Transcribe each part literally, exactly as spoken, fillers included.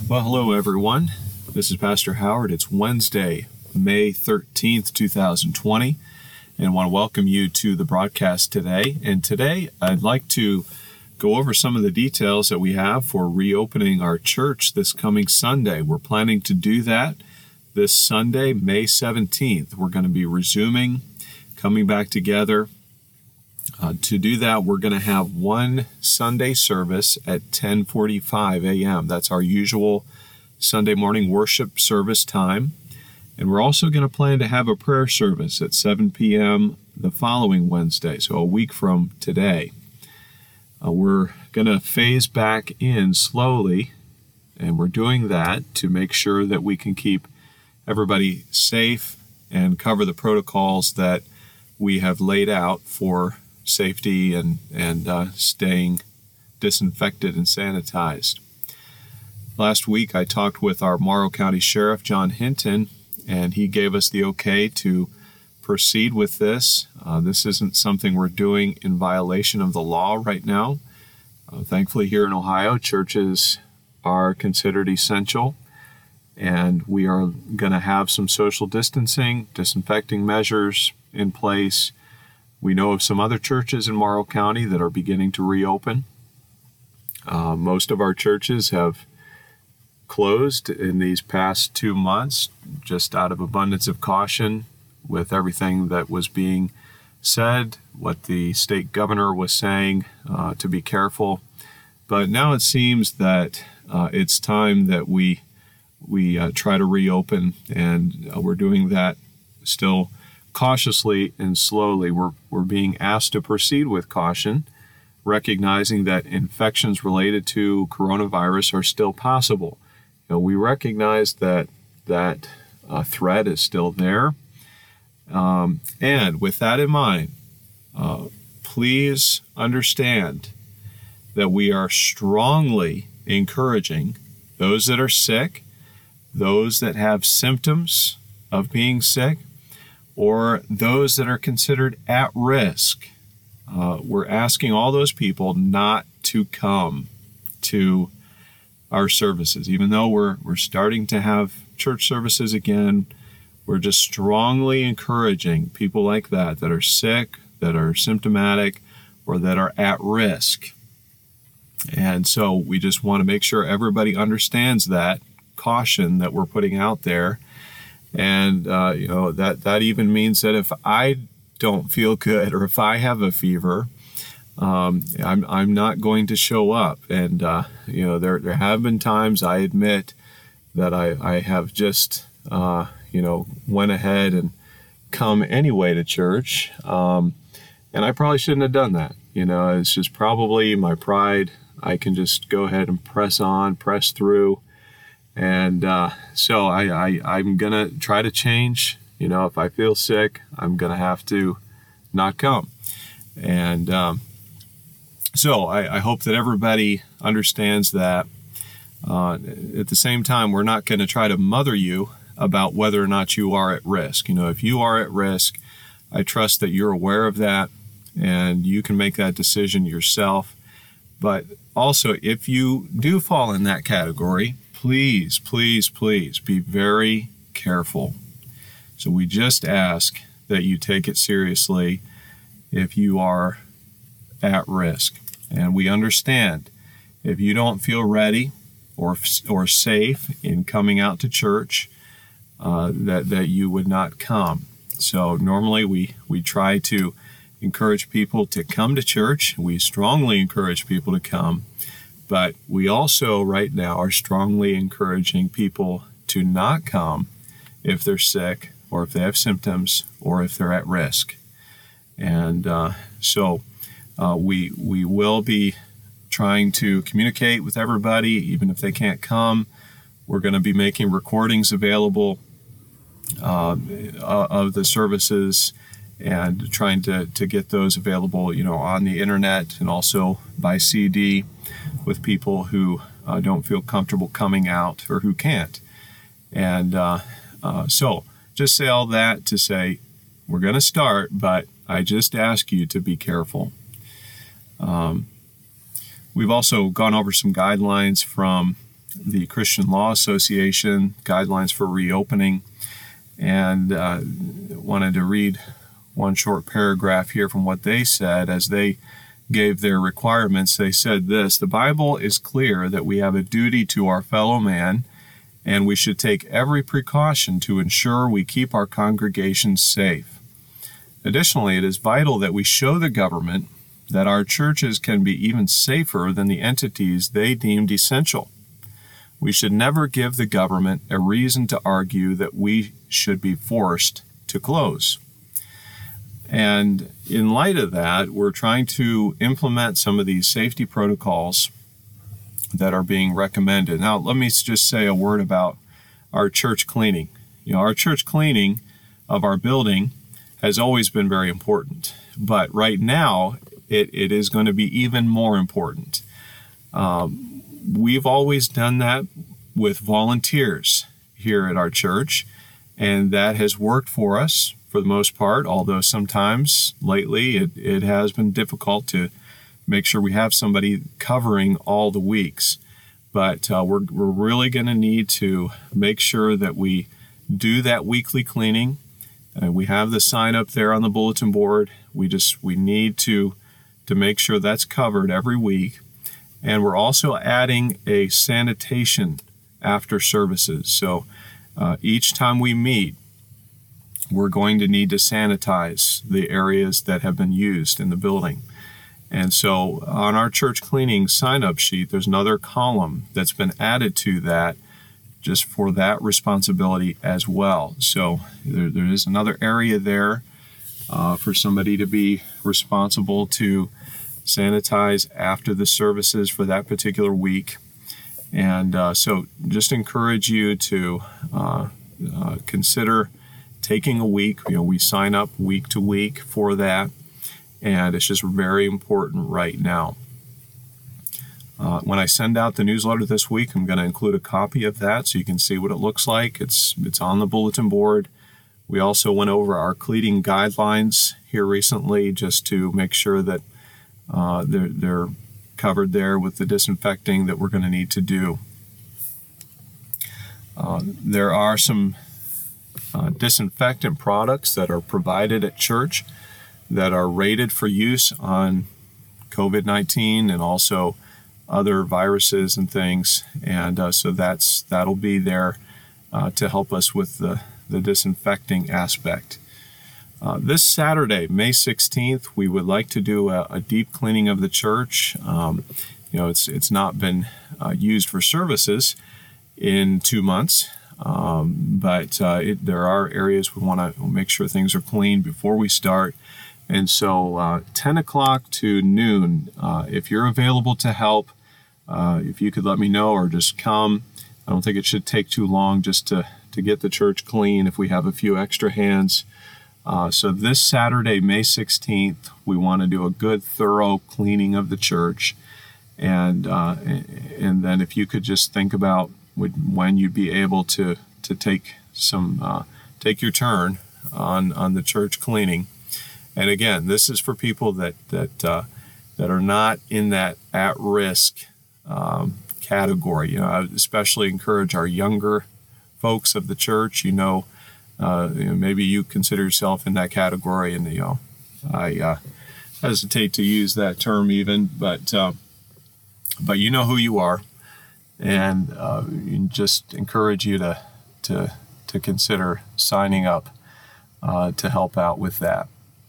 Well, hello everyone. This is Pastor Howard. It's Wednesday, May thirteenth, two thousand twenty, and I want to welcome you to the broadcast today. And today I'd like to go over some of the details that we have for reopening our church this coming Sunday. We're planning to do that this Sunday, May seventeenth. We're going to be resuming, coming back together. Uh, to do that, we're going to have one Sunday service at ten forty-five a.m. That's our usual Sunday morning worship service time. And we're also going to plan to have a prayer service at seven p.m. the following Wednesday, so a week from today. Uh, we're going to phase back in slowly, and we're doing that to make sure that we can keep everybody safe and cover the protocols that we have laid out for safety and, and uh, staying disinfected and sanitized. Last week, I talked with our Morrow County Sheriff, John Hinton, and he gave us the okay to proceed with this. Uh, this isn't something we're doing in violation of the law right now. Uh, thankfully, here in Ohio, churches are considered essential, and we are going to have some social distancing, disinfecting measures in place. We know of some other churches in Morrow County that are beginning to reopen. Uh, most of our churches have closed in these past two months, just out of abundance of caution with everything that was being said, what the state governor was saying, uh, to be careful. But now it seems that uh, it's time that we we uh, try to reopen, and uh, we're doing that still cautiously and slowly. We're, we're being asked to proceed with caution, recognizing that infections related to coronavirus are still possible. You know, we recognize that that uh, threat is still there. Um, and with that in mind, uh, please understand that we are strongly encouraging those that are sick, those that have symptoms of being sick, or those that are considered at risk. Uh, we're asking all those people not to come to our services. Even though we're we're starting to have church services again, we're just strongly encouraging people like that, that are sick, that are symptomatic, or that are at risk. And so we just want to make sure everybody understands that caution that we're putting out there. And, uh, you know, that, that even means that if I don't feel good or if I have a fever, um, I'm, I'm not going to show up. And, uh, you know, there, there have been times, I admit, that I, I have just, uh, you know, went ahead and come anyway to church. Um, and I probably shouldn't have done that. You know, it's just probably my pride. I can just go ahead and press on, press through. And uh, so I, I, I'm going to try to change. You know, if I feel sick, I'm going to have to not come. And um, so I, I hope that everybody understands that. Uh, at the same time, we're not going to try to mother you about whether or not you are at risk. You know, if you are at risk, I trust that you're aware of that and you can make that decision yourself. But also, if you do fall in that category, please, please, please be very careful. So we just ask that you take it seriously if you are at risk. And we understand if you don't feel ready or or safe in coming out to church, uh, that, that you would not come. So normally we, we try to encourage people to come to church. We strongly encourage people to come. But we also, right now, are strongly encouraging people to not come if they're sick or if they have symptoms or if they're at risk. And uh, so uh, we we will be trying to communicate with everybody, even if they can't come. We're going to be making recordings available uh, of the services and trying to, to get those available, you know, on the internet and also by C D with people who uh, don't feel comfortable coming out or who can't. And uh, uh, so just say all that to say, we're going to start, but I just ask you to be careful. Um, we've also gone over some guidelines from the Christian Law Association guidelines for reopening, and uh, wanted to read one short paragraph here from what they said as they gave their requirements. They said this: the Bible is clear that we have a duty to our fellow man, and we should take every precaution to ensure we keep our congregations safe. Additionally, it is vital that we show the government that our churches can be even safer than the entities they deemed essential. We should never give the government a reason to argue that we should be forced to close. And in light of that, we're trying to implement some of these safety protocols that are being recommended. Now, let me just say a word about our church cleaning. You know, our church cleaning of our building has always been very important, but right now it, it is going to be even more important. Um, we've always done that with volunteers here at our church, and that has worked for us for the most part, although sometimes lately it, it has been difficult to make sure we have somebody covering all the weeks. But uh, we're, we're really going to need to make sure that we do that weekly cleaning. Uh, we have the sign up there on the bulletin board. We just we need to, to make sure that's covered every week. And we're also adding a sanitation after services. So uh, each time we meet, we're going to need to sanitize the areas that have been used in the building. And so on our church cleaning sign-up sheet, there's another column that's been added to that just for that responsibility as well. So there, there is another area there uh, for somebody to be responsible to sanitize after the services for that particular week. And uh, so just encourage you to uh, uh, consider taking a week. You know, we sign up week to week for that, and it's just very important right now. Uh, when I send out the newsletter this week, I'm going to include a copy of that so you can see what it looks like. It's it's on the bulletin board. We also went over our cleaning guidelines here recently just to make sure that uh, they're, they're covered there with the disinfecting that we're going to need to do. Uh, there are some Uh, disinfectant products that are provided at church that are rated for use on covid nineteen and also other viruses and things, and uh, so that's that'll be there uh, to help us with the, the disinfecting aspect. Uh, this Saturday, May sixteenth, we would like to do a, a deep cleaning of the church. Um, you know, it's it's not been uh, used for services in two months. Um, but uh, it, there are areas we want to make sure things are clean before we start. And so uh, ten o'clock to noon, uh, if you're available to help, uh, if you could let me know or just come. I don't think it should take too long just to, to get the church clean if we have a few extra hands. Uh, so this Saturday, May sixteenth, we want to do a good, thorough cleaning of the church. And, uh, and then if you could just think about Would, when you'd be able to to take some uh, take your turn on on the church cleaning. And again, this is for people that that uh, that are not in that at risk um, category. You know, I would especially encourage our younger folks of the church. You know, uh, you know maybe you consider yourself in that category, and you know, I uh, hesitate to use that term even, but uh, but you know who you are. And uh, just encourage you to to to consider signing up uh, to help out with that.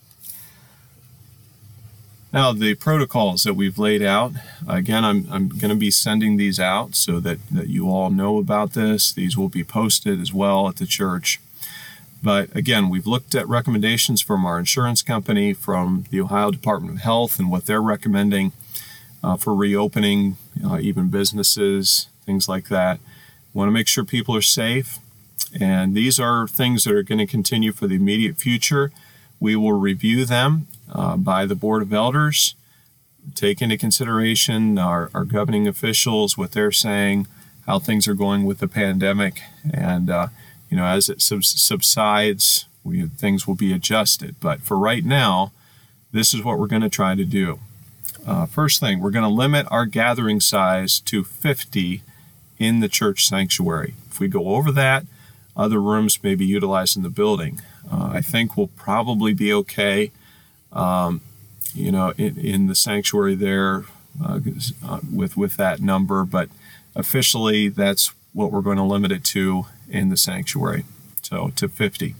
Now, the protocols that we've laid out, again, I'm I'm going to be sending these out so that, that you all know about this. These will be posted as well at the church. But again, we've looked at recommendations from our insurance company, from the Ohio Department of Health, and what they're recommending Uh, for reopening, uh, even businesses, things like that. We want to make sure people are safe. And these are things that are going to continue for the immediate future. We will review them uh, by the Board of Elders, take into consideration our, our governing officials, what they're saying, how things are going with the pandemic. And, uh, you know, as it sub- subsides, we, things will be adjusted. But for right now, this is what we're going to try to do. Uh, first thing, we're going to limit our gathering size to fifty in the church sanctuary. If we go over that, other rooms may be utilized in the building. Uh, I think we'll probably be okay, um, you know, in, in the sanctuary there uh, with with that number. But officially, that's what we're going to limit it to in the sanctuary, so to fifty.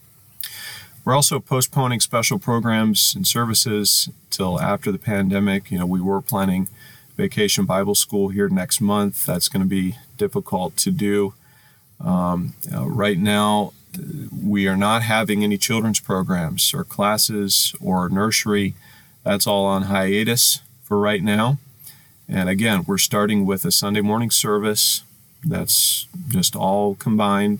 We're also postponing special programs and services till after the pandemic. You know, we were planning Vacation Bible School here next month. That's going to be difficult to do. Um, uh, right now, we are not having any children's programs or classes or nursery. That's all on hiatus for right now. And again, we're starting with a Sunday morning service. That's just all combined.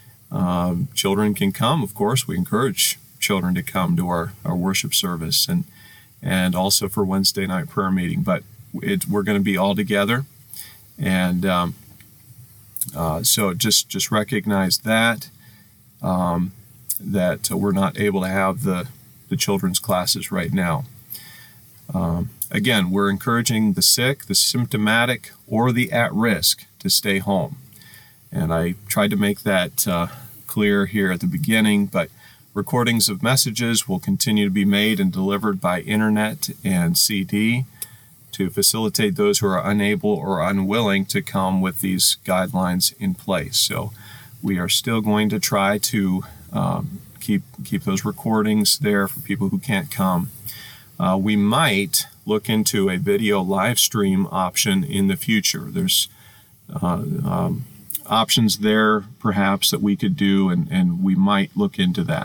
Um, children can come, of course. We encourage children to come to our, our worship service and and also for Wednesday night prayer meeting. But it, we're going to be all together. And um, uh, so just, just recognize that, um, that we're not able to have the, the children's classes right now. Um, again, we're encouraging the sick, the symptomatic, or the at-risk to stay home. And I tried to make that uh, clear here at the beginning, but recordings of messages will continue to be made and delivered by internet and C D to facilitate those who are unable or unwilling to come with these guidelines in place. So we are still going to try to um, keep keep those recordings there for people who can't come. Uh, we might look into a video live stream option in the future. There's uh, um, options there perhaps that we could do, and, and we might look into that.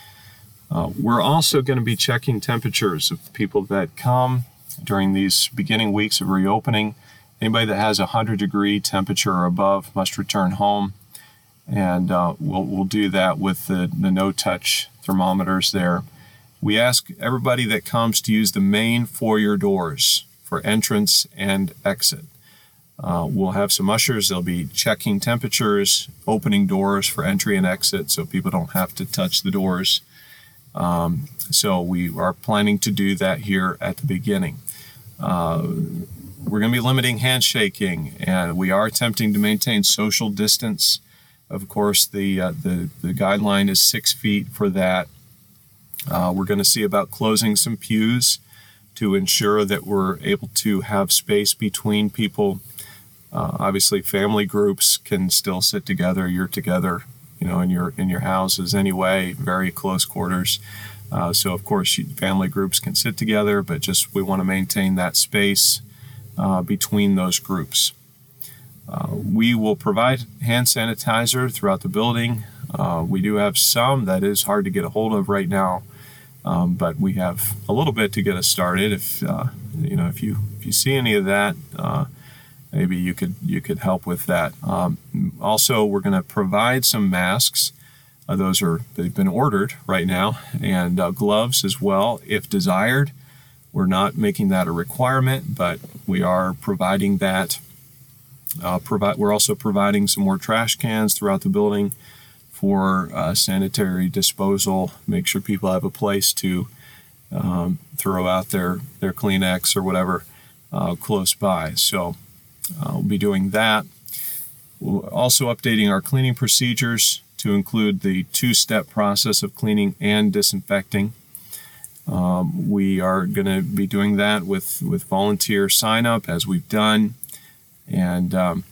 Uh, we're also going to be checking temperatures of people that come during these beginning weeks of reopening. Anybody that has a one hundred degree temperature or above must return home. And uh, we'll, we'll do that with the, the no-touch thermometers there. We ask everybody that comes to use the main foyer doors for entrance and exit. Uh, we'll have some ushers. They'll be checking temperatures, opening doors for entry and exit so people don't have to touch the doors. Um, so we are planning to do that here at the beginning. Uh, we're going to be limiting handshaking, and we are attempting to maintain social distance. Of course, the uh, the, the guideline is six feet for that. Uh, we're going to see about closing some pews to ensure that we're able to have space between people. Uh, obviously, family groups can still sit together. You're together, you know, in your in your houses anyway, very close quarters. Uh, so, of course, you, family groups can sit together, but just we want to maintain that space uh, between those groups. Uh, we will provide hand sanitizer throughout the building. Uh, we do have some that is hard to get a hold of right now, um, but we have a little bit to get us started. If uh, you know, if you if you see any of that, uh, maybe you could you could help with that. Um, also, we're going to provide some masks. Uh, those are they've been ordered right now, and uh, gloves as well, if desired. We're not making that a requirement, but we are providing that. Uh, provide. We're also providing some more trash cans throughout the building for uh, sanitary disposal. Make sure people have a place to um, throw out their their Kleenex or whatever uh, close by. So uh, we'll be doing that. We're also updating our cleaning procedures to include the two-step process of cleaning and disinfecting. Um, we are going to be doing that with, with volunteer sign-up, as we've done. And um,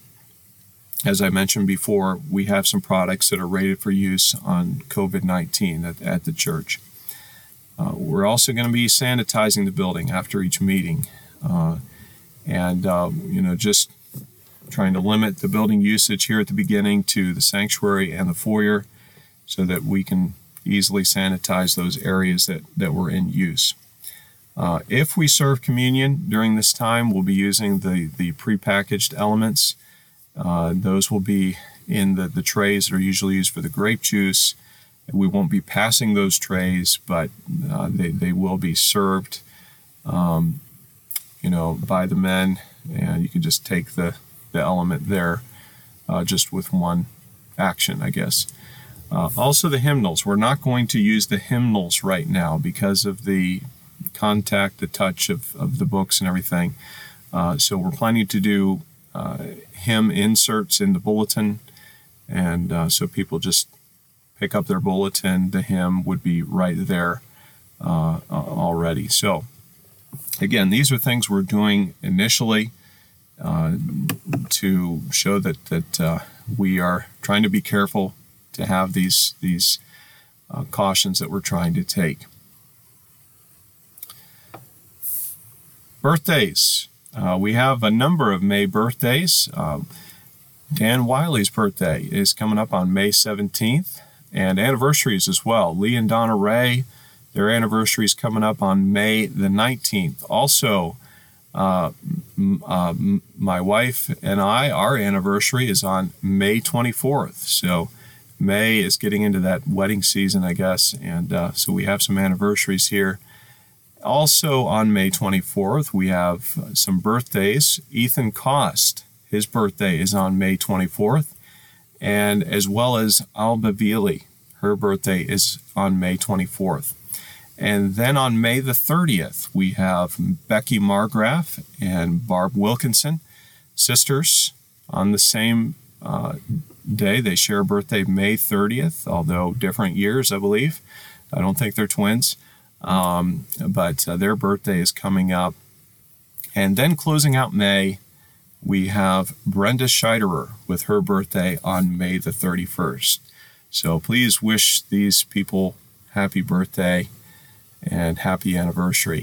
as I mentioned before, we have some products that are rated for use on covid nineteen at, at the church. Uh, we're also going to be sanitizing the building after each meeting. Uh, and, uh, you know, just trying to limit the building usage here at the beginning to the sanctuary and the foyer so that we can easily sanitize those areas that, that were in use. Uh, if we serve communion during this time, we'll be using the, the prepackaged elements. Uh, those will be in the, the trays that are usually used for the grape juice. We won't be passing those trays, but uh, they, they will be served, um, you know, by the men, and you can just take the the element there uh, just with one action, I guess. Uh, also the hymnals. We're not going to use the hymnals right now because of the contact, the touch of, of the books and everything. Uh, so we're planning to do uh, hymn inserts in the bulletin, and uh, so people just pick up their bulletin. The hymn would be right there uh, already. So again, these are things we're doing initially uh, to show that that uh, we are trying to be careful to have these these uh, cautions that we're trying to take. Birthdays. Uh, we have a number of May birthdays. Uh, Dan Wiley's birthday is coming up on May seventeenth, and anniversaries as well. Lee and Donna Ray, their anniversary is coming up on May the nineteenth. Also, uh, m- uh, m- my wife and I, our anniversary is on May twenty-fourth. So May is getting into that wedding season, I guess, and uh, so we have some anniversaries here. Also on May twenty-fourth, we have some birthdays. Ethan Cost, his birthday is on May twenty-fourth, and as well as Alba Vili, her birthday is on May twenty-fourth. And then on May the thirtieth, we have Becky Margraf and Barb Wilkinson, sisters, on the same uh, day. They share a birthday May thirtieth, although different years, I believe. I don't think they're twins. Um, but uh, their birthday is coming up. And then closing out May, we have Brenda Scheiderer with her birthday on May the thirty-first. So please wish these people happy birthday and happy anniversary.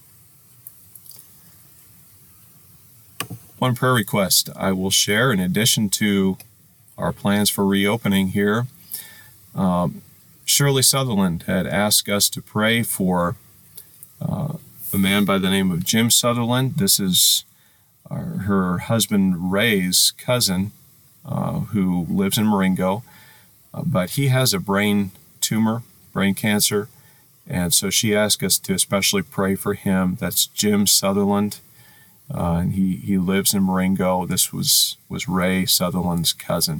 One prayer request I will share in addition to our plans for reopening here. Um, Shirley Sutherland had asked us to pray for uh, a man by the name of Jim Sutherland. This is our, her husband Ray's cousin uh, who lives in Marengo, uh, but he has a brain tumor, brain cancer, and so she asked us to especially pray for him. That's Jim Sutherland, uh, and he, he lives in Marengo. This was, was Ray Sutherland's cousin.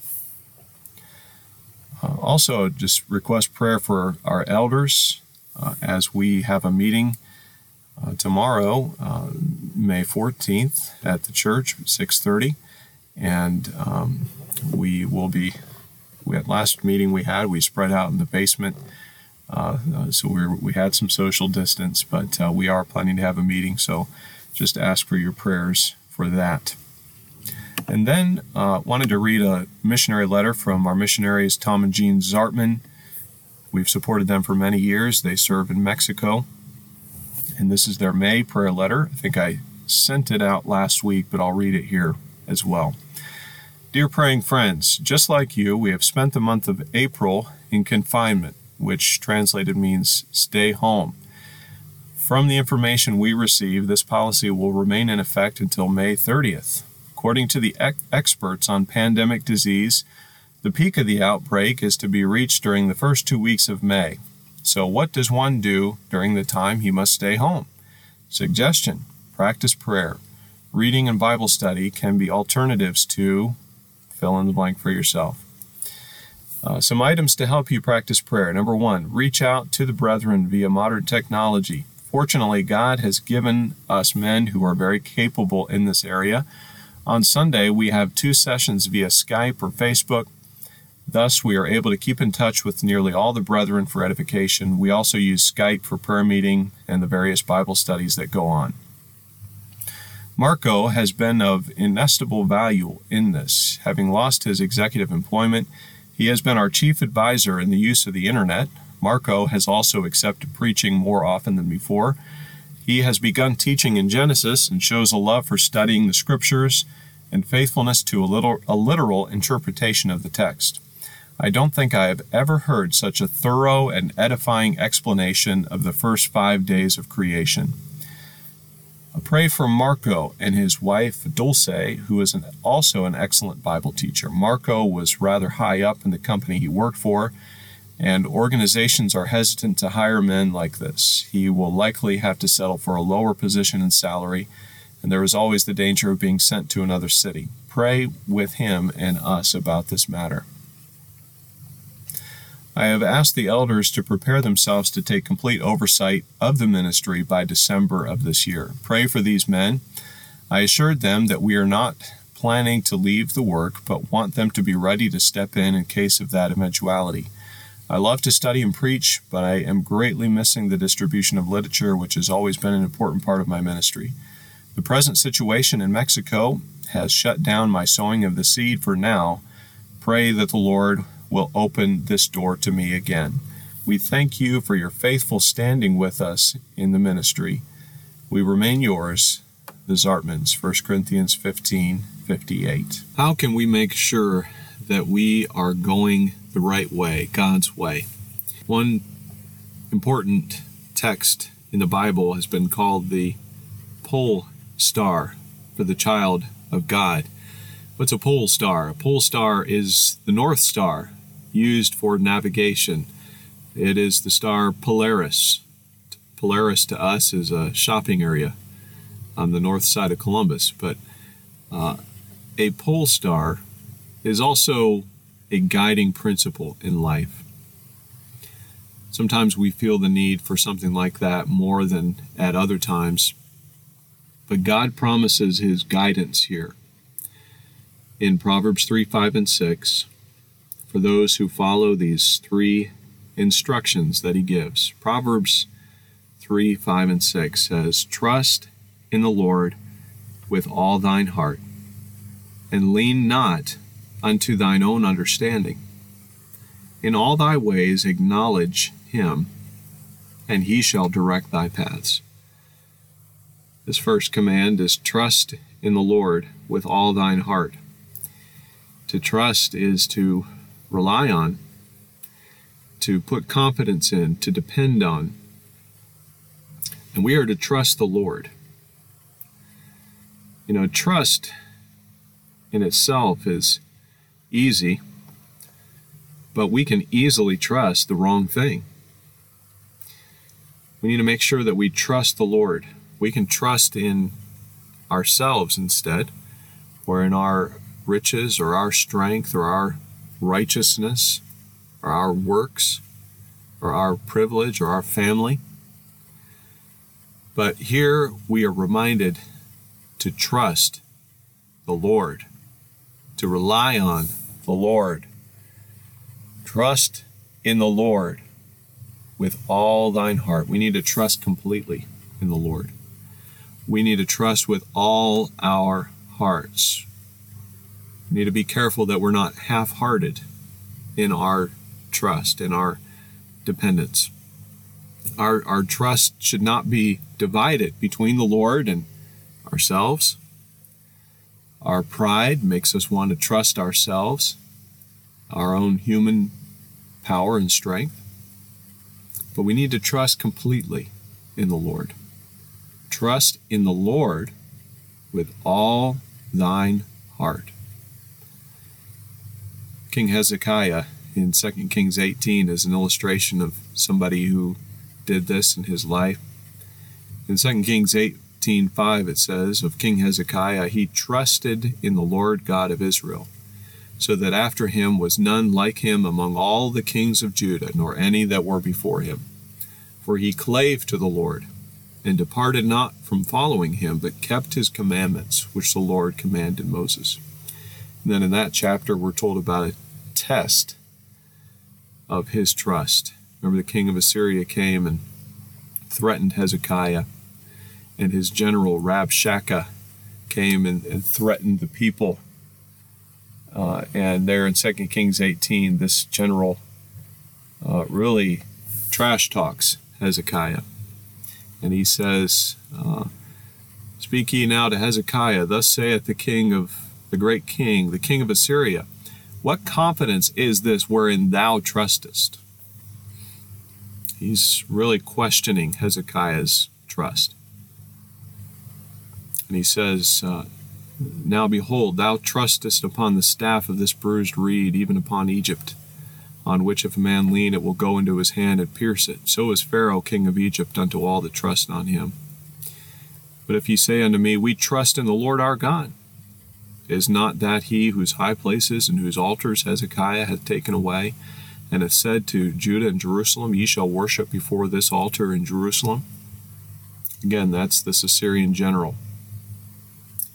Uh, also, just request prayer for our elders uh, as we have a meeting uh, tomorrow, uh, May fourteenth, at the church at six thirty. And um, we will be, we had last meeting we had, we spread out in the basement. Uh, uh, so we we had some social distance, but uh, we are planning to have a meeting. So just ask for your prayers for that. And then uh, wanted to read a missionary letter from our missionaries, Tom and Jean Zartman. We've supported them for many years. They serve in Mexico. And this is their May prayer letter. I think I sent it out last week, but I'll read it here as well. Dear praying friends, just like you, we have spent the month of April in confinement, which translated means stay home. From the information we receive, this policy will remain in effect until May thirtieth. According to the ex- experts on pandemic disease, the peak of the outbreak is to be reached during the first two weeks of May. So what does one do during the time he must stay home? Suggestion: practice prayer. Reading and Bible study can be alternatives to fill in the blank for yourself. Uh, some items to help you practice prayer. Number one, reach out to the brethren via modern technology. Fortunately, God has given us men who are very capable in this area. On Sunday, we have two sessions via Skype or Facebook. Thus, we are able to keep in touch with nearly all the brethren for edification. We also use Skype for prayer meeting and the various Bible studies that go on. Marco has been of inestimable value in this. Having lost his executive employment, he has been our chief advisor in the use of the internet. Marco has also accepted preaching more often than before. He has begun teaching in Genesis and shows a love for studying the scriptures and faithfulness to a, little, a literal interpretation of the text. I don't think I have ever heard such a thorough and edifying explanation of the first five days of creation. I pray for Marco and his wife Dulce, who is an, also an excellent Bible teacher. Marco was rather high up in the company he worked for, and organizations are hesitant to hire men like this. He will likely have to settle for a lower position and salary, and there is always the danger of being sent to another city. Pray with him and us about this matter. I have asked the elders to prepare themselves to take complete oversight of the ministry by December of this year. Pray for these men. I assured them that we are not planning to leave the work, but want them to be ready to step in in case of that eventuality. I love to study and preach, but I am greatly missing the distribution of literature, which has always been an important part of my ministry. The present situation in Mexico has shut down my sowing of the seed for now. Pray that the Lord will open this door to me again. We thank you for your faithful standing with us in the ministry. We remain yours, the Zartmans, First Corinthians fifteen fifty-eight. How can we make sure that we are going the right way, God's way? One important text in the Bible has been called the pole star for the child of God. What's a pole star? A pole star is the North Star used for navigation. It is the star Polaris. Polaris to us is a shopping area on the north side of Columbus, but uh, a pole star is also a guiding principle in life. Sometimes we feel the need for something like that more than at other times, but God promises His guidance here. In Proverbs three, five, and six, for those who follow these three instructions that He gives. Proverbs three, five, and six says, "Trust in the Lord with all thine heart, and lean not unto thine own understanding. In all thy ways acknowledge Him, and He shall direct thy paths." This first command is trust in the Lord with all thine heart. To trust is to rely on, to put confidence in, to depend on. And we are to trust the Lord. You know, trust in itself is easy, but we can easily trust the wrong thing. We need to make sure that we trust the Lord. We can trust in ourselves instead, or in our riches, or our strength, or our righteousness, or our works, or our privilege, or our family. But here we are reminded to trust the Lord, to rely on the Lord. Trust in the Lord with all thine heart. We need to trust completely in the Lord. We need to trust with all our hearts. We need to be careful that we're not half-hearted in our trust, in our dependence. Our, our trust should not be divided between the Lord and ourselves. Our pride makes us want to trust ourselves, our own human power and strength. But we need to trust completely in the Lord. Trust in the Lord with all thine heart. King Hezekiah in Second Kings eighteen is an illustration of somebody who did this in his life. In Second Kings eighteen five, it says of King Hezekiah, "He trusted in the Lord God of Israel, so that after him was none like him among all the kings of Judah, nor any that were before him. For he clave to the Lord, and departed not from following him, but kept his commandments, which the Lord commanded Moses." And then in that chapter, we're told about a test of his trust. Remember, the king of Assyria came and threatened Hezekiah, and his general Rabshakeh came and, and threatened the people. Uh, and there in Second Kings eighteen, this general uh, really trash talks Hezekiah. And he says, uh, "Speak ye now to Hezekiah, thus saith the king of the great king, the king of Assyria, what confidence is this wherein thou trustest?" He's really questioning Hezekiah's trust. And he says, uh, "Now behold, thou trustest upon the staff of this bruised reed, even upon Egypt, on which if a man lean, it will go into his hand and pierce it. So is Pharaoh king of Egypt unto all that trust on him. But if ye say unto me, We trust in the Lord our God, is not that he whose high places and whose altars Hezekiah hath taken away, and hath said to Judah and Jerusalem, Ye shall worship before this altar in Jerusalem?" Again, that's this Assyrian general.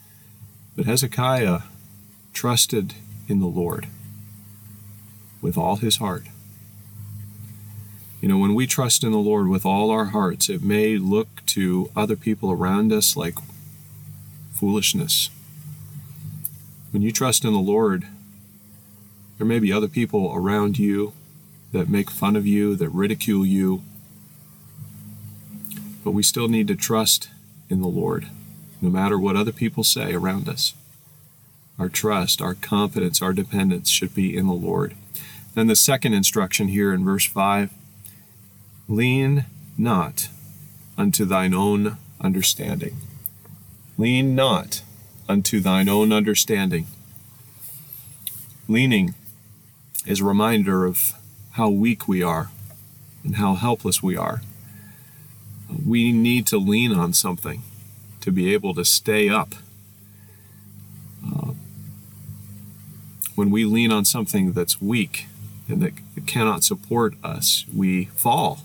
But Hezekiah trusted in the Lord with all his heart. You know, when we trust in the Lord with all our hearts, it may look to other people around us like foolishness. When you trust in the Lord, there may be other people around you that make fun of you, that ridicule you, but we still need to trust in the Lord, no matter what other people say around us. Our trust, our confidence, our dependence should be in the Lord. Then the second instruction here in verse five, lean not unto thine own understanding. Lean not unto thine own understanding. Leaning is a reminder of how weak we are and how helpless we are. We need to lean on something to be able to stay up. Uh, when we lean on something that's weak and that cannot support us, we fall.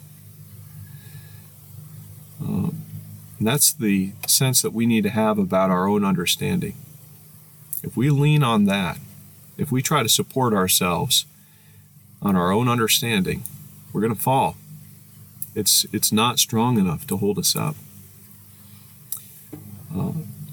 Uh, and that's the sense that we need to have about our own understanding. If we lean on that, if we try to support ourselves on our own understanding, we're going to fall. It's it's not strong enough to hold us up. Uh,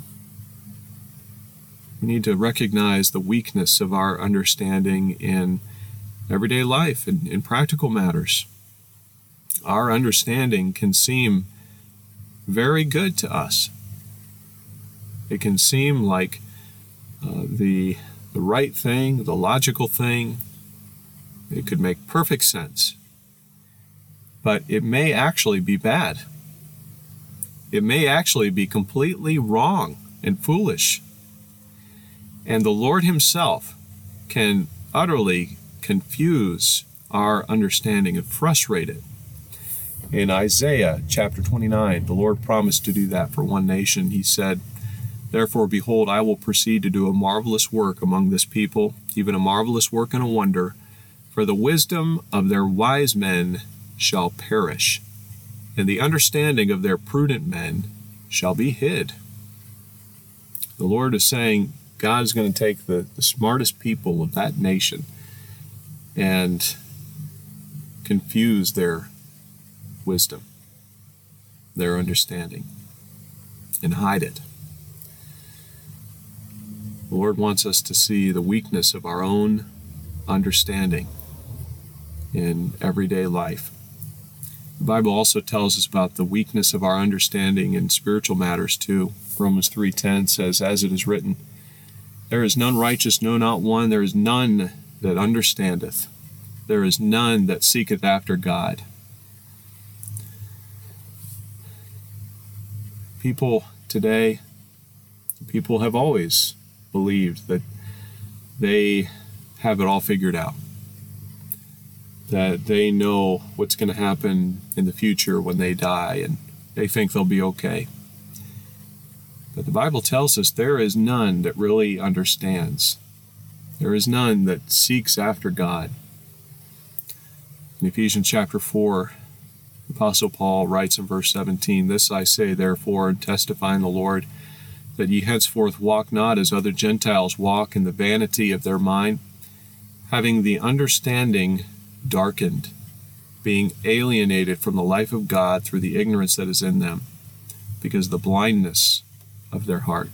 we need to recognize the weakness of our understanding in everyday life and in practical matters. Our understanding can seem very good to us. It can seem like uh, the the right thing, the logical thing. It could make perfect sense. But it may actually be bad. It may actually be completely wrong and foolish. And the Lord Himself can utterly confuse our understanding and frustrate it. In Isaiah chapter twenty-nine, the Lord promised to do that for one nation. He said, "Therefore, behold, I will proceed to do a marvelous work among this people, even a marvelous work and a wonder, for the wisdom of their wise men shall perish, and the understanding of their prudent men shall be hid." The Lord is saying God is going to take the, the smartest people of that nation and confuse their wisdom, their understanding, and hide it. The Lord wants us to see the weakness of our own understanding in everyday life. The Bible also tells us about the weakness of our understanding in spiritual matters too. Romans three ten says, "As it is written, there is none righteous, no, not one. There is none that understandeth. There is none that seeketh after God." People today, people have always believed that they have it all figured out, that they know what's going to happen in the future when they die, and they think they'll be okay. But the Bible tells us there is none that really understands. There is none that seeks after God. In Ephesians chapter four, the Apostle Paul writes in verse seventeen, "This I say therefore, and testify in the Lord, that ye henceforth walk not as other Gentiles walk in the vanity of their mind, having the understanding darkened, being alienated from the life of God through the ignorance that is in them, because of the blindness of their heart."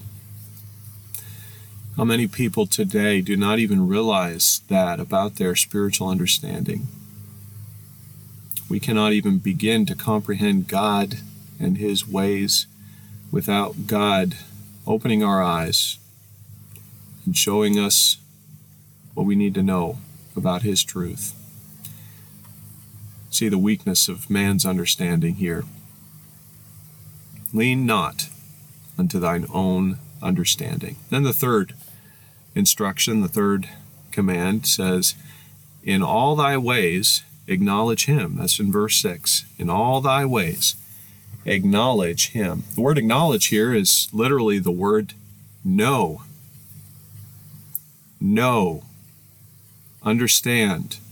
How many people today do not even realize that about their spiritual understanding? We cannot even begin to comprehend God and His ways without God opening our eyes and showing us what we need to know about His truth. See the weakness of man's understanding here. Lean not unto thine own understanding. Then the third instruction, the third command says, "In all thy ways acknowledge Him." That's in verse six. In all thy ways acknowledge Him. The word acknowledge here is literally the word know. Know. Understand.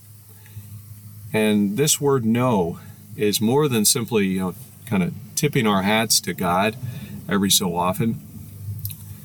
And this word know is more than simply, you know, kind of tipping our hats to God every so often.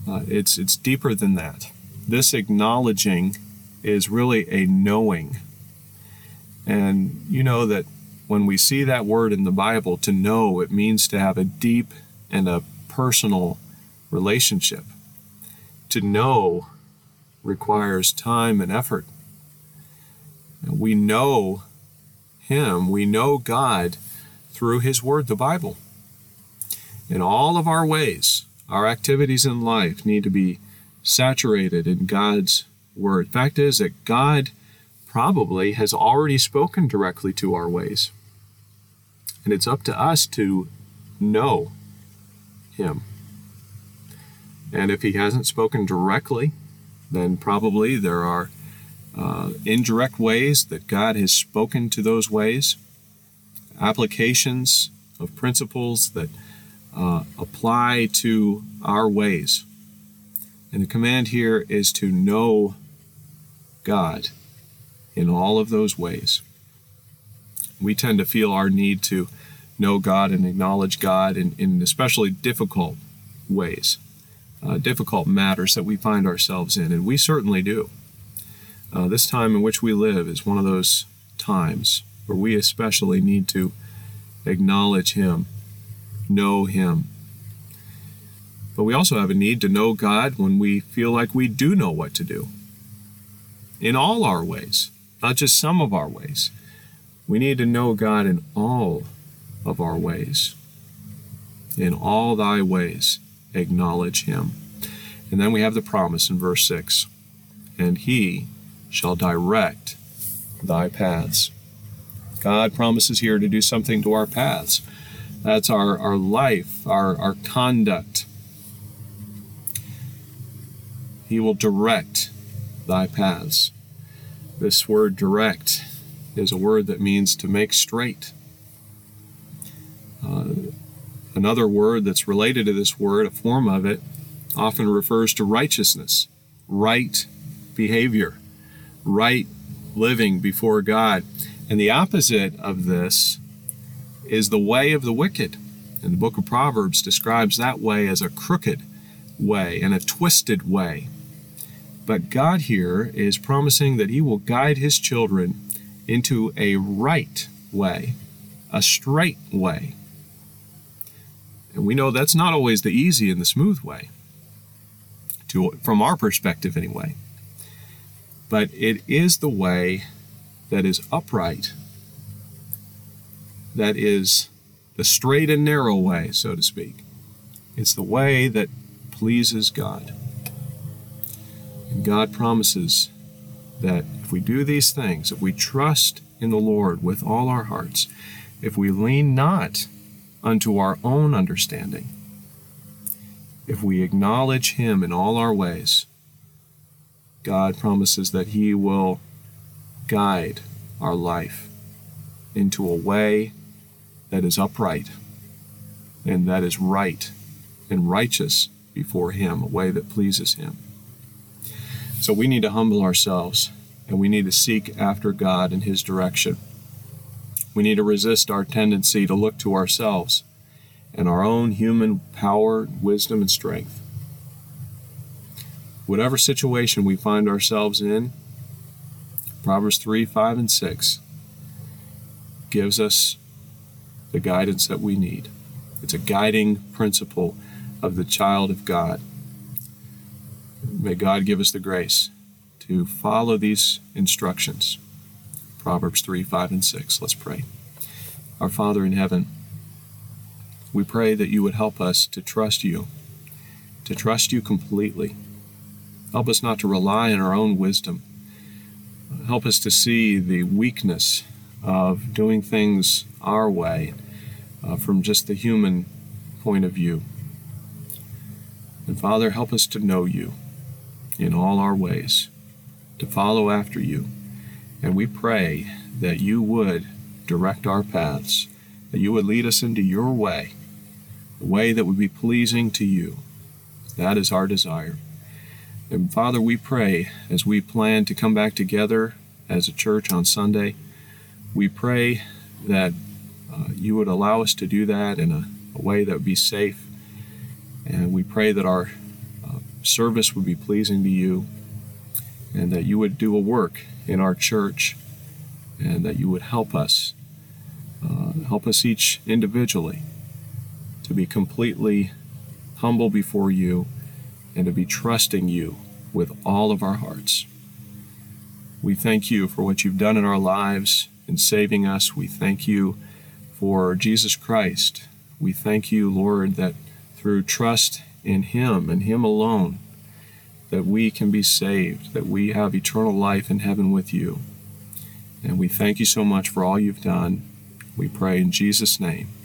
Uh, it's, it's deeper than that. This acknowledging is really a knowing. And you know that when we see that word in the Bible, to know, it means to have a deep and a personal relationship. To know requires time and effort. And we know Him, we know God through His Word, the Bible. In all of our ways, our activities in life need to be saturated in God's Word. Fact is that God probably has already spoken directly to our ways. And it's up to us to know Him. And if He hasn't spoken directly, then probably there are uh, indirect ways that God has spoken to those ways, applications of principles that uh, apply to our ways. And the command here is to know God in all of those ways. We tend to feel our need to know God and acknowledge God in, in especially difficult ways, uh, difficult matters that we find ourselves in, and we certainly do. Uh, this time in which we live is one of those times where we especially need to acknowledge Him, know Him. But we also have a need to know God when we feel like we do know what to do in all our ways, not just some of our ways. We need to know God in all of our ways. In all thy ways, acknowledge Him. And then we have the promise in verse six, and He shall direct thy paths. God promises here to do something to our paths. That's our, our life, our, our conduct. He will direct thy paths. This word direct is a word that means to make straight. Uh, another word that's related to this word, a form of it, often refers to righteousness, right behavior, right living before God. And the opposite of this is the way of the wicked. And the book of Proverbs describes that way as a crooked way and a twisted way. But God here is promising that He will guide His children into a right way, a straight way. And we know that's not always the easy and the smooth way, to, from our perspective anyway. But it is the way that is upright, that is the straight and narrow way, so to speak. It's the way that pleases God. And God promises that if we do these things, if we trust in the Lord with all our hearts, if we lean not unto our own understanding, if we acknowledge Him in all our ways, God promises that He will guide our life into a way that is upright and that is right and righteous before Him, a way that pleases Him. So we need to humble ourselves, and we need to seek after God in His direction. We need to resist our tendency to look to ourselves and our own human power, wisdom, and strength. Whatever situation we find ourselves in, Proverbs three, five, and six gives us the guidance that we need. It's a guiding principle of the child of God. May God give us the grace to follow these instructions. Proverbs three, five, and six. Let's pray. Our Father in heaven, we pray that You would help us to trust You, to trust You completely. Help us not to rely on our own wisdom. Help us to see the weakness of doing things our way uh, from just the human point of view. And Father, help us to know You in all our ways, to follow after You. And we pray that You would direct our paths, that You would lead us into Your way, the way that would be pleasing to You. That is our desire. And Father, we pray as we plan to come back together as a church on Sunday, we pray that uh, You would allow us to do that in a, a way that would be safe. And we pray that our uh, service would be pleasing to you, and that you would do a work in our church, and that you would help us, uh, help us each individually to be completely humble before you and to be trusting you with all of our hearts. We thank you for what you've done in our lives in saving us. We thank you for Jesus Christ. We thank you, Lord, that through trust in Him and Him alone, that we can be saved, that we have eternal life in heaven with you. And we thank you so much for all you've done. We pray in Jesus' name.